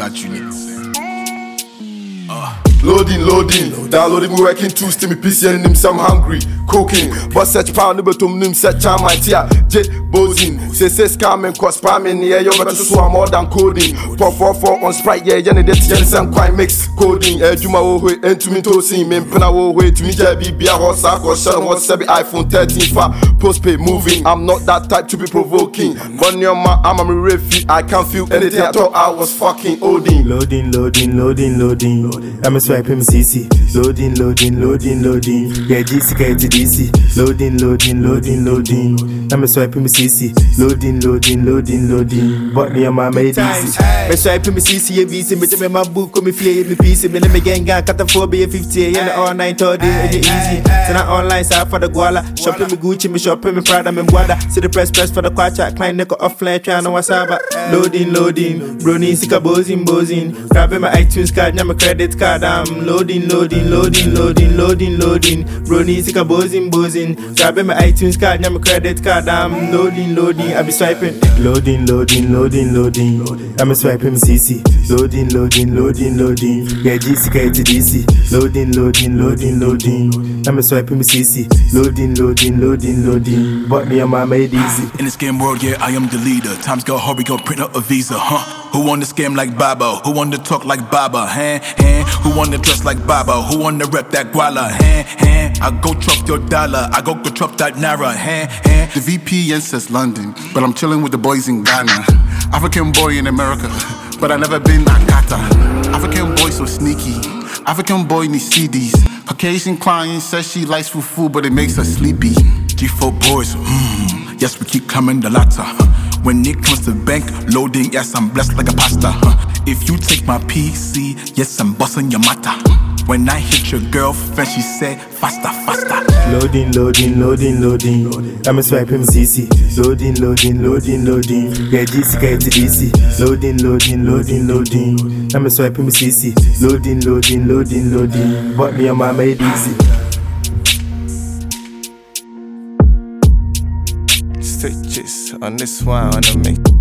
that unit. Loading, downloading, me working too, still me PC and him some hungry, cooking, but search pound, but to him search my tia, jet, bozing, say scam and cost spamming, yeah, you're better so more than coding, 444 on Sprite, yeah, Jenny, that's some quite mix coding, Juma way, and to me to see me, Pena way, to me, be a horse, or shut what's iPhone 13 for postpaid moving. I'm not that type to be provoking, but near my, I'm a refugee, I can't feel anything. I thought I was fucking Odin. Loading. I'm a swipe him CC. Loading. Yeah, DC get to DC. Loading. I'm a swipe him CC. Loading. But me and my made easy. Me swipe him CC, yeah, BC. Me tell me my book, me play me PC. Me let me gang cataphobia 50. Yeah, all night all day, and easy. So now online side for the guala. Shopping me Gucci, me shopping me Prada, me Guada. See the press for the quacha. Client nickel offline, trying to wasaba. Loading. Brony, sika bozing. Grabbing my iTunes card, now my credit card. I'm loading. Brony, sika bozing. Grabbing my iTunes card, now my credit card. I'm loading. I be swiping. Loading. I'm a swiping CC. Loading. Yeah, DC get to DC. Loading. I'm a swiping CC. Loading. But me and my made easy. In this game world, yeah, I am the leader. Times go hard, we gon' print out a visa, huh? Who want to scam like Baba? Who want to talk like Baba? Who want to dress like Baba? Who want to rep that guala? I go chop your dollar, I go chop that naira. The VPN says London, but I'm chilling with the boys in Ghana. African boy in America, but I never been that kata. African boy so sneaky, African boy needs CDs. Caucasian client says she likes fufu, but it makes her sleepy. G4 boys, yes, we keep coming the latter. When it comes to bank loading, yes, I'm blessed like a pasta. If you take my PC, yes, I'm busting your mata. When I hit your girlfriend, she said, faster. Loading. I'm a swipe him CC. Loading. Yeah, DC get to DC. Loading. I'm a swipe him CC. Loading. But me and my made easy. Stitches on this one, on the make.